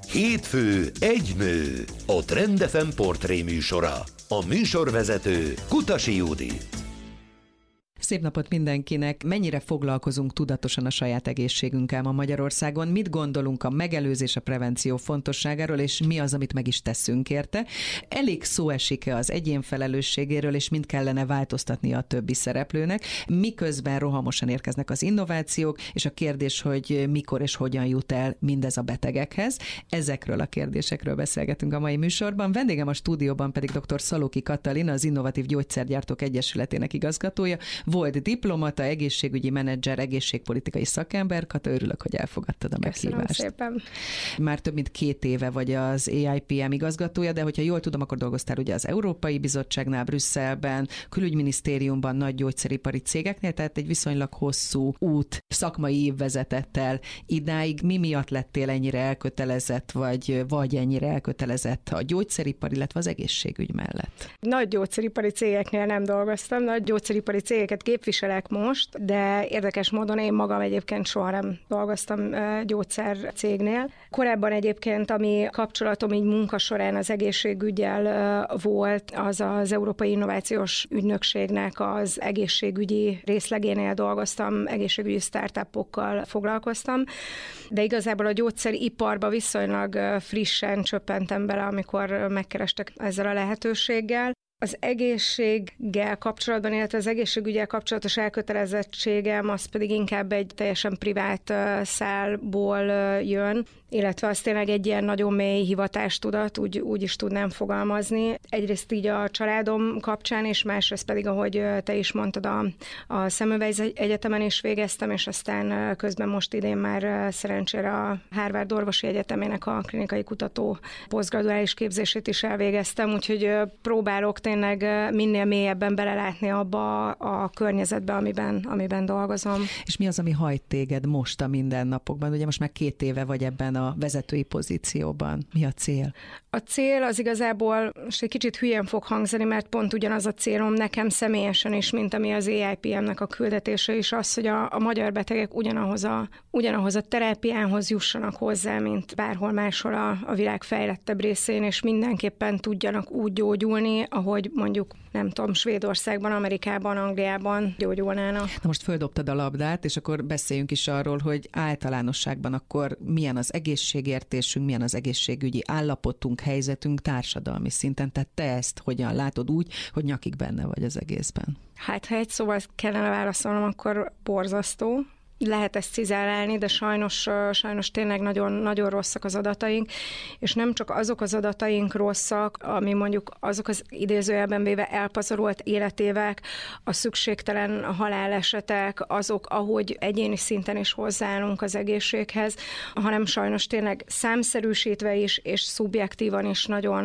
Hétfő egy nő, a Trend FM portré műsora. A műsorvezető Kutasi Judit. Szép napot mindenkinek! Mennyire foglalkozunk tudatosan a saját egészségünkkel ma Magyarországon? Mit gondolunk a megelőzés, a prevenció fontosságáról, és mi az, amit meg is teszünk érte? Elég szó esik-e az egyén felelősségéről, és mind kellene változtatnia a többi szereplőnek, miközben rohamosan érkeznek az innovációk, és a kérdés, hogy mikor és hogyan jut el mindez a betegekhez. Ezekről a kérdésekről beszélgetünk a mai műsorban. Vendégem a stúdióban pedig dr. Szalóki Katalin, az Innovatív Gyógyszergyártók Egyesületének igazgatója, volt diplomata, egészségügyi menedzser, egészségpolitikai szakember. Kata, örülök, hogy elfogadtad a meghívást. Köszönöm szépen. Már több mint 2 éve vagy az AIPM igazgatója, de hogyha jól tudom, akkor dolgoztál ugye az Európai Bizottságnál, Brüsszelben, Külügyminisztériumban, nagy gyógyszeripari cégeknél, tehát egy viszonylag hosszú út, szakmai év vezetett el idáig. Mi miatt lettél ennyire elkötelezett, vagy ennyire elkötelezett a gyógyszeripar, illetve az egészségügy mellett? Nagy gyógyszeripari cégeknél nem dolgoztam, nagy gyógyszeripari cégeket képviselek most, de érdekes módon én magam egyébként soha nem dolgoztam gyógyszercégnél. Korábban egyébként, ami kapcsolatom így munka során az egészségüggyel volt, az az Európai Innovációs Ügynökségnek az egészségügyi részlegénél dolgoztam, egészségügyi startupokkal foglalkoztam, de igazából a gyógyszeriparba viszonylag frissen csöppentem bele, amikor megkerestek ezzel a lehetőséggel. Az egészséggel kapcsolatban, illetve az egészségügyel kapcsolatos elkötelezettségem az pedig inkább egy teljesen privát szálból jön, illetve az tényleg egy ilyen nagyon mély hivatástudat, úgy is tudnám fogalmazni. Egyrészt így a családom kapcsán, és másrészt pedig, ahogy te is mondtad, a Semmelweis Egyetemen is végeztem, és aztán közben most idén már szerencsére a Harvard Orvosi Egyetemének a klinikai kutató posztgraduális képzését is elvégeztem, úgyhogy próbálok tényleg minél mélyebben belelátni abba a környezetbe, amiben dolgozom. És mi az, ami hajt téged most a mindennapokban? Ugye most már 2 éve vagy ebben a vezetői pozícióban. Mi a cél? A cél az igazából, most egy kicsit hülyén fog hangzani, mert pont ugyanaz a célom nekem személyesen is, mint ami az AIPM-nek a küldetése is az, hogy a magyar betegek ugyanahoz a terápiához jussanak hozzá, mint bárhol máshol a világ fejlettebb részén, és mindenképpen tudjanak úgy gyógyulni, ahogy mondjuk, nem tudom, Svédországban, Amerikában, Angliában gyógyulnának. Na most földobtad a labdát, és akkor beszéljünk is arról, hogy általánosságban akkor milyen az egészségértésünk, milyen az egészségügyi állapotunk, helyzetünk társadalmi szinten. Tehát te ezt hogyan látod úgy, hogy nyakig benne vagy az egészben? Hát, ha egy szóval kellene válaszolnom, akkor borzasztó. Lehet ezt cizellálni, de sajnos tényleg nagyon, nagyon rosszak az adataink, és nem csak azok az adataink rosszak, ami mondjuk azok az idézőjelben véve elpazarolt életévek, a szükségtelen halálesetek, azok, ahogy egyéni szinten is hozzáállunk az egészséghez, hanem sajnos tényleg számszerűsítve is, és szubjektívan is nagyon,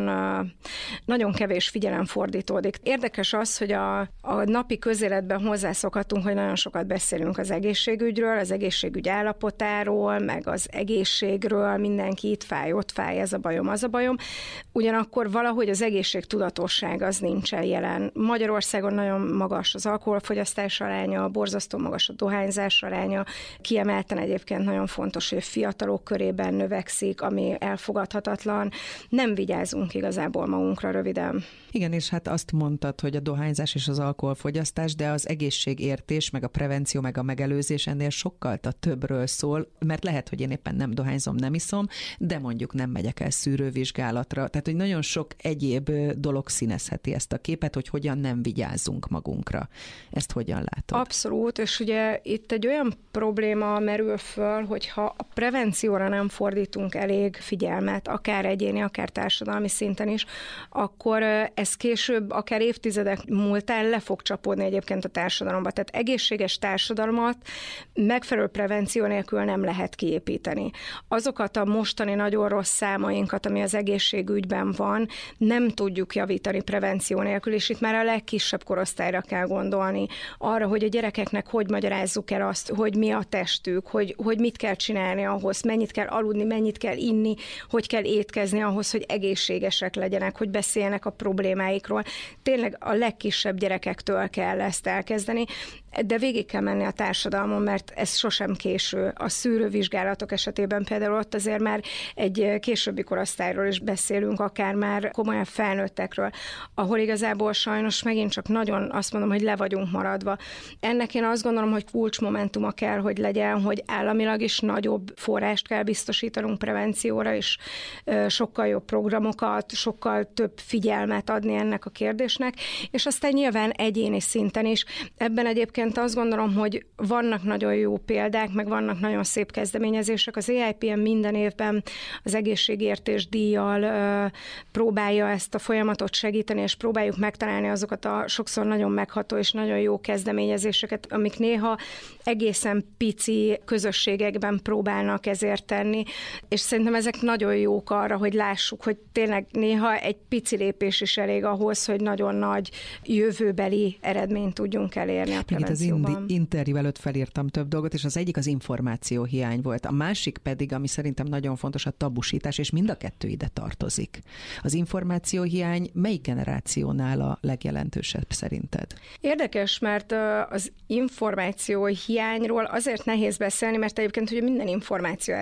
nagyon kevés figyelem fordítódik. Érdekes az, hogy a napi közéletben hozzászokhatunk, hogy nagyon sokat beszélünk az egészségügyről, az egészségügy állapotáról, meg az egészségről, mindenki itt fáj, ott fáj, ez a bajom, az a bajom. Ugyanakkor valahogy az egészségtudatosság az nincsen jelen. Magyarországon nagyon magas az alkoholfogyasztás aránya, borzasztó magas a dohányzás aránya, kiemelten egyébként nagyon fontos, hogy a fiatalok körében növekszik, ami elfogadhatatlan. Nem vigyázunk igazából magunkra röviden. Igen, és hát azt mondtad, hogy a dohányzás és az alkoholfogyasztás, de az egészségértés, meg a prevenció, meg a megelőzés ennél sokkal többről szól, mert lehet, hogy én éppen nem dohányzom, nem iszom, de mondjuk nem megyek el szűrővizsgálatra. Tehát, hogy nagyon sok egyéb dolog színezheti ezt a képet, hogy hogyan nem vigyázzunk magunkra. Ezt hogyan látod? Abszolút, és ugye itt egy olyan probléma merül föl, hogyha a prevencióra nem fordítunk elég figyelmet, akár egyéni, akár társadalmi szinten is, akkor ez később, akár évtizedek múltán le fog csapódni egyébként a társadalomba. Tehát egészséges társadalmat megfelelő prevenció nélkül nem lehet kiépíteni. Azokat a mostani nagyon rossz számainkat, ami az egészségügyben van, nem tudjuk javítani prevenció nélkül, és itt már a legkisebb korosztályra kell gondolni. Arra, hogy a gyerekeknek hogy magyarázzuk el azt, hogy mi a testük, hogy mit kell csinálni ahhoz, mennyit kell aludni, mennyit kell inni, hogy kell étkezni ahhoz, hogy egészségesek legyenek, hogy beszéljenek a problémáikról. Tényleg a legkisebb gyerekektől kell ezt elkezdeni. de végig kell menni a társadalmon, mert ez sosem késő. A szűrővizsgálatok esetében például ott azért már egy későbbi korosztályról is beszélünk, akár már komolyabb felnőttekről, ahol igazából sajnos megint csak nagyon azt mondom, hogy le vagyunk maradva. Ennek én azt gondolom, hogy kulcsmomentuma kell, hogy legyen, hogy államilag is nagyobb forrást kell biztosítanunk prevencióra, és sokkal jobb programokat, sokkal több figyelmet adni ennek a kérdésnek, és aztán nyilván egyéni szinten is. Ebben egyébként azt gondolom, hogy vannak nagyon jó példák, meg vannak nagyon szép kezdeményezések. Az EIPM minden évben az egészségértés díjjal próbálja ezt a folyamatot segíteni, és próbáljuk megtalálni azokat a sokszor nagyon megható és nagyon jó kezdeményezéseket, amik néha egészen pici közösségekben próbálnak ezért tenni, és szerintem ezek nagyon jók arra, hogy lássuk, hogy tényleg néha egy pici lépés is elég ahhoz, hogy nagyon nagy jövőbeli eredményt tudjunk elérni a prevencióban. Az interjú előtt felírtam több dolgot, és az egyik az információhiány volt. A másik pedig, ami szerintem nagyon fontos, a tabusítás, és mind a kettő ide tartozik. Az információhiány melyik generációnál a legjelentősebb szerinted? Érdekes, mert az információhiányról azért nehéz beszélni, mert egyébként ugye minden információ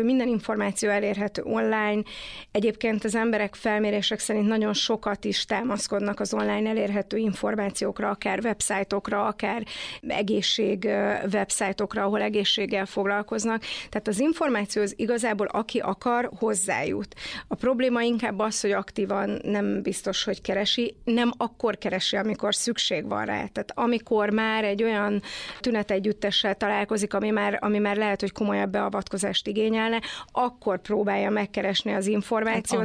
elérhető online. Egyébként az emberek felmérések szerint nagyon sokat is támaszkodnak az online elérhető információkra, akár websájtokra, akár egészség websájtokra, ahol egészséggel foglalkoznak. Tehát az információ az igazából aki akar, hozzájut. A probléma inkább az, hogy aktívan nem biztos, hogy keresi, nem akkor keresi, amikor szükség van rá. Tehát amikor már egy olyan tünetegyüttessel találkozik, ami már lehet, hogy komolyabb beavatkozást igényelne, akkor próbálja megkeresni az információt,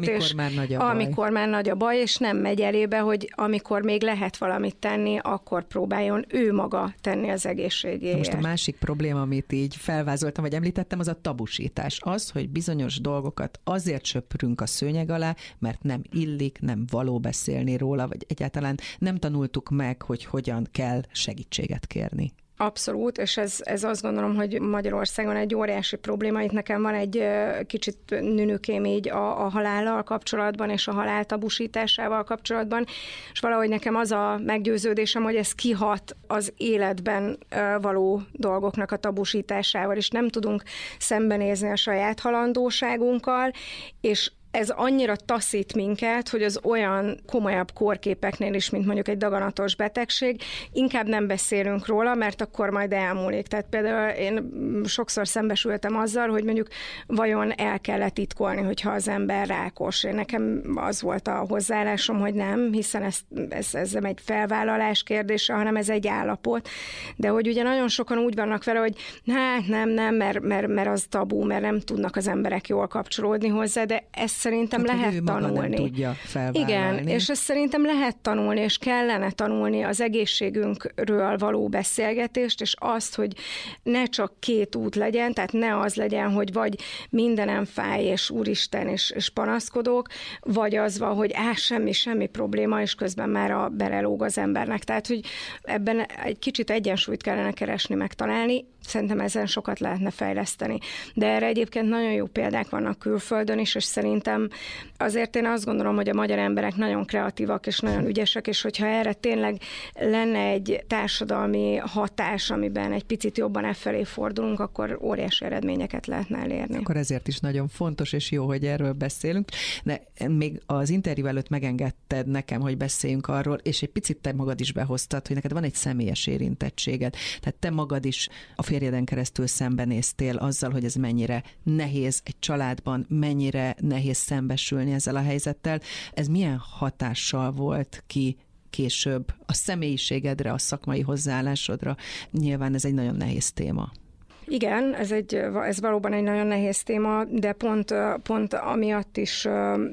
amikor már nagy a baj, és nem megy elébe, hogy amikor még lehet valamit tenni, akkor próbáljon ő maga tenni az egészségéért. Most a másik probléma, amit így felvázoltam, vagy említettem, az a tabusítás. Az, hogy bizonyos dolgokat azért söprünk a szőnyeg alá, mert nem illik, nem való beszélni róla, vagy egyáltalán nem tanultuk meg, hogy hogyan kell segítséget kérni. Abszolút, és ez azt gondolom, hogy Magyarországon egy óriási probléma. Itt nekem van egy kicsit nünükém így a halállal kapcsolatban, és a halál tabusításával kapcsolatban, és valahogy nekem az a meggyőződésem, hogy ez kihat az életben való dolgoknak a tabusításával, és nem tudunk szembenézni a saját halandóságunkkal, és ez annyira taszít minket, hogy az olyan komolyabb kórképeknél is, mint mondjuk egy daganatos betegség, inkább nem beszélünk róla, mert akkor majd elmúlik. Tehát például én sokszor szembesültem azzal, hogy mondjuk vajon el kellett titkolni, hogyha az ember rákos. Nekem az volt a hozzáállásom, hogy nem, hiszen ez nem egy felvállalás kérdése, hanem ez egy állapot. De hogy ugye nagyon sokan úgy vannak vele, hogy hát nem, mert az tabu, mert nem tudnak az emberek jól kapcsolódni hozzá, de ezt szerintem lehet tanulni. Nem tudja felvállalni. Igen, és ezt szerintem lehet tanulni, és kellene tanulni az egészségünkről való beszélgetést, és azt, hogy ne csak két út legyen, tehát ne az legyen, hogy vagy mindenem fáj, és úristen, és panaszkodok, vagy az van, hogy semmi probléma, és közben már belelóg az embernek. Tehát, hogy ebben egy kicsit egyensúlyt kellene keresni, megtalálni. Szerintem ezen sokat lehetne fejleszteni. De erre egyébként nagyon jó példák vannak külföldön is, és szerintem azért én azt gondolom, hogy a magyar emberek nagyon kreatívak és nagyon ügyesek, és hogyha erre tényleg lenne egy társadalmi hatás, amiben egy picit jobban efelé fordulunk, akkor óriási eredményeket lehetne elérni. Akkor ezért is nagyon fontos és jó, hogy erről beszélünk. De még az interjú előtt megengedted nekem, hogy beszéljünk arról, és egy picit te magad is behoztad, hogy neked van egy személyes érintettséged. Tehát te magad is a férjeden keresztül szembenéztél azzal, hogy ez mennyire nehéz egy családban, mennyire nehéz szembesülni ezzel a helyzettel. Ez milyen hatással volt ki később a személyiségedre, a szakmai hozzáállásodra? Nyilván ez egy nagyon nehéz téma. Igen, ez valóban egy nagyon nehéz téma, de pont amiatt is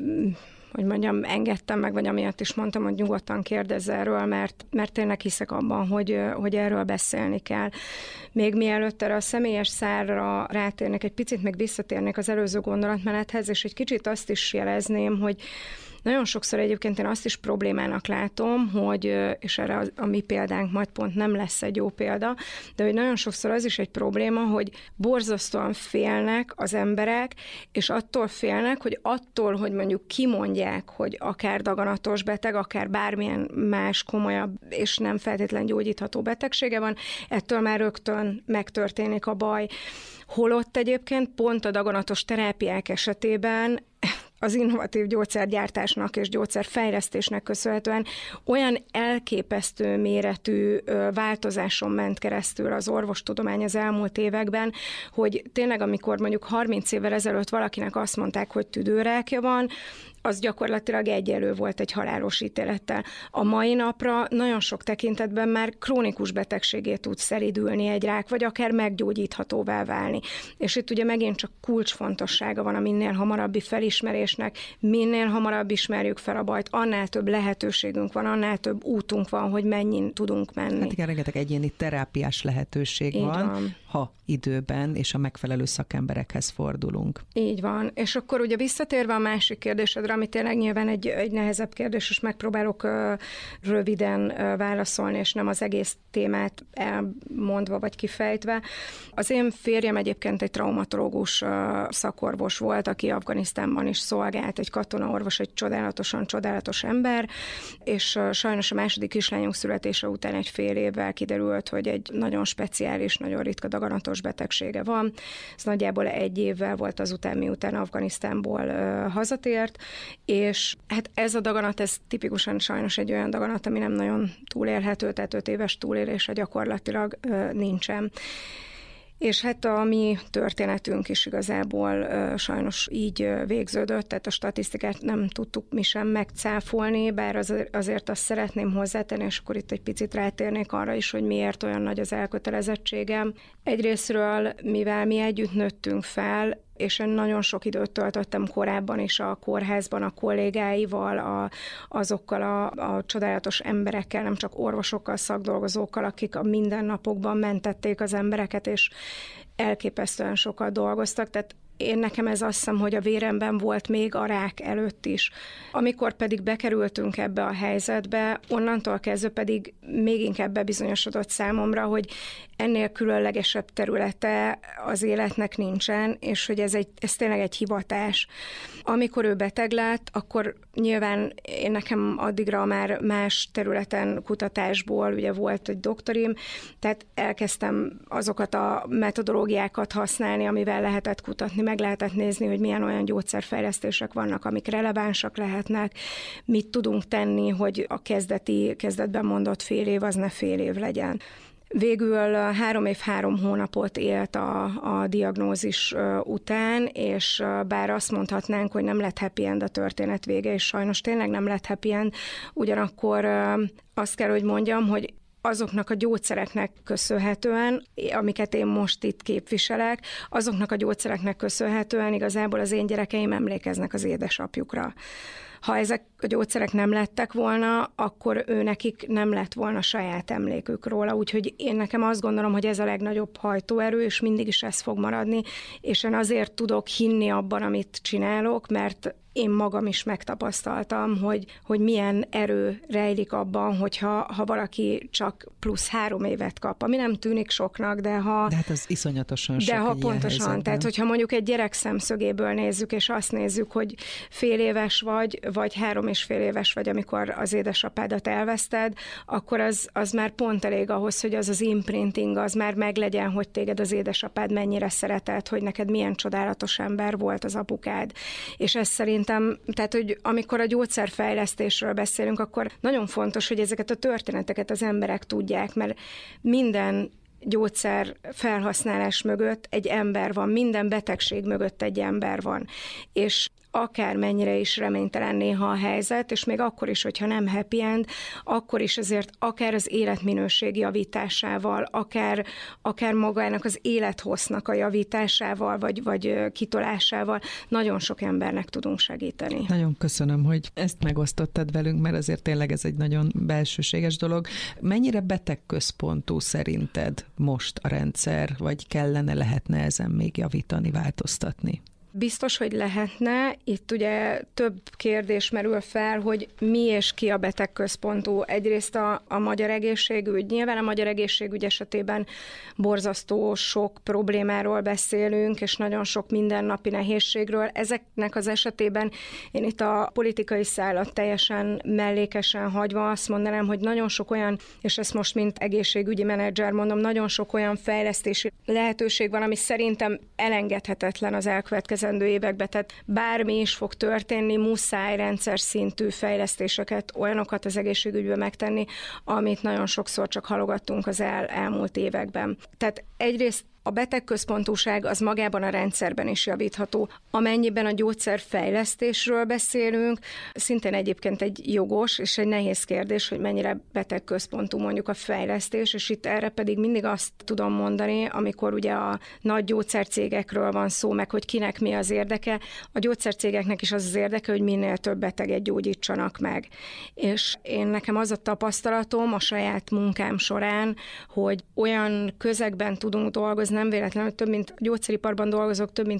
hogy mondjam, engedtem meg, vagy amiatt is mondtam, hogy nyugodtan kérdezz erről, mert tényleg hiszek abban, hogy erről beszélni kell. Még mielőtt erre a személyes szárra rátérnék, egy picit még visszatérnék az előző gondolatmenethez, és egy kicsit azt is jelezném, hogy Nagyon sokszor egyébként én azt is problémának látom, hogy, és erre a mi példánk majd pont nem lesz egy jó példa, de hogy nagyon sokszor az is egy probléma, hogy borzasztóan félnek az emberek, és attól félnek, hogy mondjuk kimondják, hogy akár daganatos beteg, akár bármilyen más komolyabb és nem feltétlen gyógyítható betegsége van, ettől már rögtön megtörténik a baj. Holott egyébként pont a daganatos terápiák esetében az innovatív gyógyszergyártásnak és gyógyszerfejlesztésnek köszönhetően olyan elképesztő méretű változáson ment keresztül az orvostudomány az elmúlt években, hogy tényleg amikor mondjuk 30 évvel ezelőtt valakinek azt mondták, hogy tüdőrákja van, az gyakorlatilag egyenlő volt egy halálos ítélettel. A mai napra nagyon sok tekintetben már krónikus betegségé tud szelídülni egy rák, vagy akár meggyógyíthatóvá válni. És itt ugye megint csak kulcsfontossága van a minél hamarabbi felismerésnek, minél hamarabb ismerjük fel a bajt, annál több lehetőségünk van, annál több útunk van, hogy mennyin tudunk menni. Hát igen, rengeteg egyéni terápiás lehetőség van, ha időben és a megfelelő szakemberekhez fordulunk. Így van. És akkor ugye visszatérve a másik kérdésedre, ami tényleg nyilván egy nehezebb kérdés, és megpróbálok röviden válaszolni, és nem az egész témát elmondva vagy kifejtve. Az én férjem egyébként egy traumatológus szakorvos volt, aki Afganisztánban is szolgált, egy katonaorvos, egy csodálatos ember, és sajnos a második kislányunk születése után egy fél évvel kiderült, hogy egy nagyon speciális, nagyon ritka daganatos betegsége van. Ez nagyjából egy évvel volt azután, miután Afganisztánból hazatért, és hát ez a daganat, ez tipikusan sajnos egy olyan daganat, ami nem nagyon túlélhető, tehát 5 éves túlélése gyakorlatilag nincsen. És hát a mi történetünk is igazából sajnos így végződött, tehát a statisztikát nem tudtuk mi sem megcáfolni, bár azért azt szeretném hozzátenni, és akkor itt egy picit rátérnék arra is, hogy miért olyan nagy az elkötelezettségem. Egyrészről, mivel mi együtt nőttünk fel, és én nagyon sok időt töltöttem korábban is a kórházban a kollégáival, azokkal a csodálatos emberekkel, nem csak orvosokkal, szakdolgozókkal, akik a mindennapokban mentették az embereket, és elképesztően sokat dolgoztak, tehát nekem ez azt hiszem, hogy a véremben volt még a rák előtt is. Amikor pedig bekerültünk ebbe a helyzetbe, onnantól kezdve pedig még inkább bebizonyosodott számomra, hogy ennél különlegesebb területe az életnek nincsen, és hogy ez tényleg egy hivatás. Amikor ő beteg lett, akkor nyilván nekem addigra már más területen kutatásból ugye volt egy doktorim, tehát elkezdtem azokat a metodológiákat használni, amivel lehetett kutatni, meg lehetett nézni, hogy milyen olyan gyógyszerfejlesztések vannak, amik relevánsak lehetnek, mit tudunk tenni, hogy a kezdetben mondott fél év, az ne fél év legyen. Végül 3 év 3 hónapot élt a diagnózis után, és bár azt mondhatnánk, hogy nem lett happy end a történet vége, és sajnos tényleg nem lett happy end, ugyanakkor azt kell, hogy mondjam, hogy azoknak a gyógyszereknek köszönhetően, amiket én most itt képviselek, azoknak a gyógyszereknek köszönhetően igazából az én gyerekeim emlékeznek az édesapjukra. Ha ezek a gyógyszerek nem lettek volna, akkor nekik nem lett volna saját emlékük róla. Úgyhogy én nekem azt gondolom, hogy ez a legnagyobb hajtóerő, és mindig is ez fog maradni, és én azért tudok hinni abban, amit csinálok, mert én magam is megtapasztaltam, hogy milyen erő rejlik abban, hogyha valaki csak plusz 3 évet kap, ami nem tűnik soknak, de hát az iszonyatosan sok. De ha pontosan, tehát hogyha mondjuk egy gyerek szemszögéből nézzük, és azt nézzük, hogy fél éves vagy 3,5 éves vagy, amikor az édesapádat elveszted, akkor az már pont elég ahhoz, hogy az imprinting az már meglegyen, hogy téged az édesapád mennyire szeretett, hogy neked milyen csodálatos ember volt az apukád. És ez szerintem, tehát, hogy amikor a gyógyszerfejlesztésről beszélünk, akkor nagyon fontos, hogy ezeket a történeteket az emberek tudják, mert minden gyógyszer felhasználás mögött egy ember van, minden betegség mögött egy ember van, és akármennyire is reménytelen néha a helyzet, és még akkor is, hogyha nem happy end, akkor is azért akár az életminőség javításával, akár magának az élethossznak a javításával, vagy kitolásával nagyon sok embernek tudunk segíteni. Nagyon köszönöm, hogy ezt megosztottad velünk, mert azért tényleg ez egy nagyon belsőséges dolog. Mennyire betegközpontú szerinted most a rendszer, vagy lehetne ezen még javítani, változtatni? Biztos, hogy lehetne. Itt ugye több kérdés merül fel, hogy mi és ki a betegközpontú. Egyrészt a magyar egészségügy. Nyilván a magyar egészségügy esetében borzasztó sok problémáról beszélünk, és nagyon sok mindennapi nehézségről. Ezeknek az esetében én itt a politikai szállat teljesen mellékesen hagyva azt mondanám, hogy nagyon sok olyan, és ezt most mint egészségügyi menedzser mondom, nagyon sok olyan fejlesztési lehetőség van, ami szerintem elengedhetetlen az elkövetkezendő években. Tehát bármi is fog történni, muszáj rendszer szintű fejlesztéseket, olyanokat az egészségügyben megtenni, amit nagyon sokszor csak halogattunk az elmúlt években. Tehát egyrészt a betegközpontúság az magában a rendszerben is javítható. Amennyiben a gyógyszerfejlesztésről beszélünk, szintén egyébként egy jogos és egy nehéz kérdés, hogy mennyire betegközpontú mondjuk a fejlesztés, és itt erre pedig mindig azt tudom mondani, amikor ugye a nagy gyógyszercégekről van szó, meg hogy kinek mi az érdeke, a gyógyszercégeknek is az érdeke, hogy minél több beteget gyógyítsanak meg. És nekem az a tapasztalatom a saját munkám során, hogy olyan közegben tudunk dolgozni, nem véletlenül több mint gyógyszeriparban dolgozók, több mint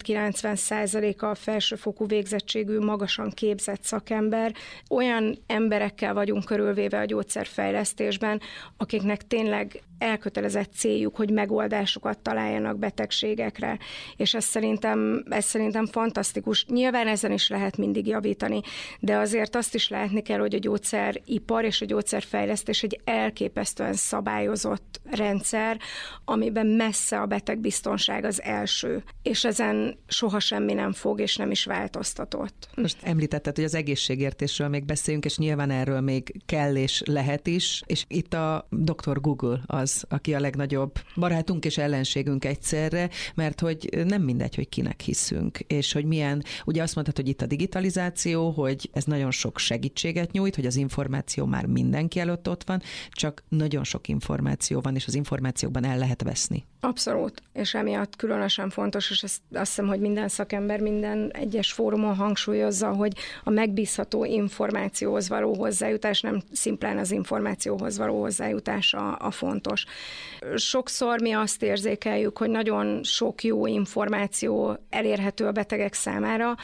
90%-a a felsőfokú végzettségű, magasan képzett szakember. Olyan emberekkel vagyunk körülvéve a gyógyszerfejlesztésben, akiknek tényleg elkötelezett céljuk, hogy megoldásokat találjanak betegségekre, és ez szerintem fantasztikus. Nyilván ezen is lehet mindig javítani, de azért azt is látni kell, hogy a gyógyszeripar és a gyógyszerfejlesztés egy elképesztően szabályozott rendszer, amiben messze a betegbiztonság az első, és ezen soha semmi nem fog, és nem is változtatott. Most említetted, hogy az egészségértésről még beszéljünk, és nyilván erről még kell és lehet is, és itt a Dr. Google az, aki a legnagyobb barátunk és ellenségünk egyszerre, mert hogy nem mindegy, hogy kinek hiszünk, és hogy milyen, ugye azt mondtad, hogy itt a digitalizáció, hogy ez nagyon sok segítséget nyújt, hogy az információ már mindenki előtt ott van, csak nagyon sok információ van, és az információkban el lehet veszni. Abszolút, és emiatt különösen fontos, és azt hiszem, hogy minden szakember minden egyes fórumon hangsúlyozza, hogy a megbízható információhoz való hozzájutás, nem szimplán az információhoz való hozzájutás a fontos. Sokszor mi azt érzékeljük, hogy nagyon sok jó információ elérhető a betegek számára,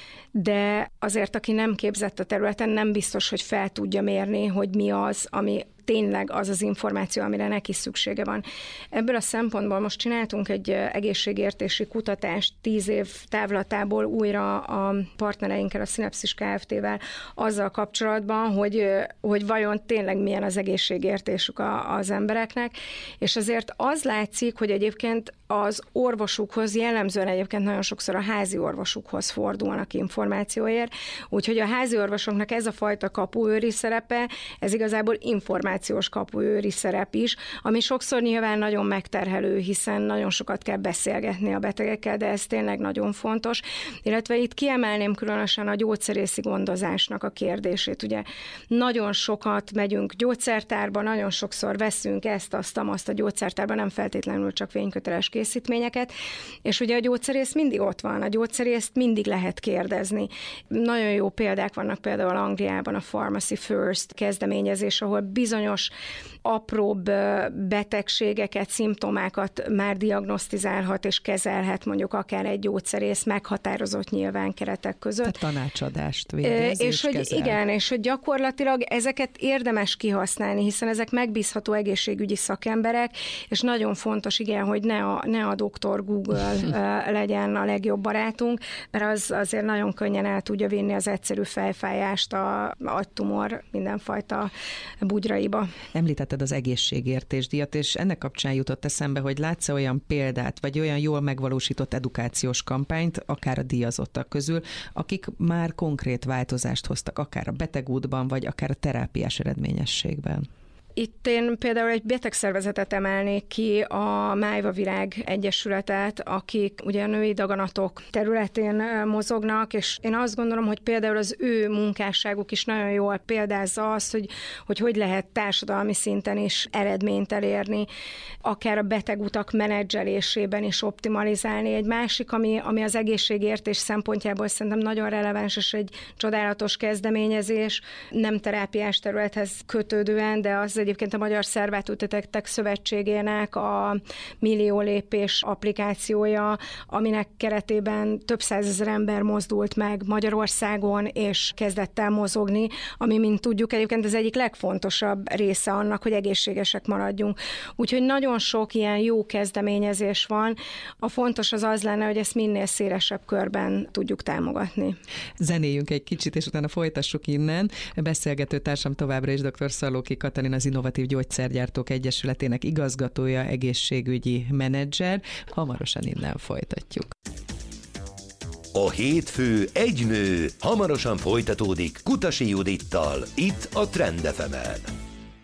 de azért, aki nem képzett a területen, nem biztos, hogy fel tudja mérni, hogy mi az, ami tényleg az az információ, amire neki szüksége van. Ebből a szempontból most csináltunk egy egészségértési kutatást 10 év távlatából újra a partnereinkkel, a Szinapszis Kft-vel azzal kapcsolatban, hogy vajon tényleg milyen az egészségértésük az embereknek, és azért az látszik, hogy egyébként az orvosukhoz, jellemzően egyébként nagyon sokszor a házi orvosukhoz fordulnak információért, úgyhogy a házi orvosoknak ez a fajta kapuőri szerepe, ez igazából információs kapuőri szerep is, ami sokszor nyilván nagyon megterhelő, hiszen nagyon sokat kell beszélgetni a betegekkel, de ez tényleg nagyon fontos, illetve itt kiemelném különösen a gyógyszerészi gondozásnak a kérdését. Ugye nagyon sokat megyünk gyógyszertárba, nagyon sokszor veszünk ezt, azt a gyógyszertárban, nem feltétlenül csak vényköteles készítményeket, és ugye a gyógyszerész mindig ott van, a gyógyszerészt mindig lehet kérdezni. Nagyon jó példák vannak például Angliában a Pharmacy First kezdeményezés, ahol bizonyos apróbb betegségeket, szimptomákat már diagnosztizálhat és kezelhet mondjuk akár egy gyógyszerész meghatározott nyilván keretek között. A tanácsadást végez és hogy kezel. igen, és hogy gyakorlatilag ezeket érdemes kihasználni, hiszen ezek megbízható egészségügyi szakemberek, és nagyon fontos, igen, hogy ne a Dr. Google legyen a legjobb barátunk, mert az azért nagyon könnyen el tudja vinni az egyszerű fejfájást, a agytumor mindenfajta bugyraiba. Említetted az egészségértésdíjat, és ennek kapcsán jutott eszembe, hogy látsz olyan példát, vagy olyan jól megvalósított edukációs kampányt, akár a díjazottak közül, akik már konkrét változást hoztak, akár a betegútban, vagy akár a terápiás eredményességben. Itt én például egy betegszervezetet emelnék ki, a Májva Virág Egyesületet, akik ugye a női daganatok területén mozognak, és én azt gondolom, hogy például az ő munkásságuk is nagyon jól példázza azt, hogy lehet társadalmi szinten is eredményt elérni, akár a betegutak menedzselésében is optimalizálni. Egy másik, ami az egészségértés szempontjából szerintem nagyon releváns, és egy csodálatos kezdeményezés, nem terápiás területhez kötődően, de az egy egyébként a Magyar Szervezetültetettek Szövetségének a Millió Lépés applikációja, aminek keretében több százezer ember mozdult meg Magyarországon, és kezdett el mozogni, ami, mint tudjuk, egyébként az egyik legfontosabb része annak, hogy egészségesek maradjunk. Úgyhogy nagyon sok ilyen jó kezdeményezés van. A fontos az lenne, hogy ezt minél szélesebb körben tudjuk támogatni. Zenéljünk egy kicsit, és utána folytassuk innen. Beszélgető társam továbbra is dr. Szalóki Katalin, az Innovatív Gyógyszergyártók Egyesületének igazgatója, egészségügyi menedzser. Hamarosan innen folytatjuk. A hétfő egy nő hamarosan folytatódik Kutasi Judittal, itt a Trend FM-en.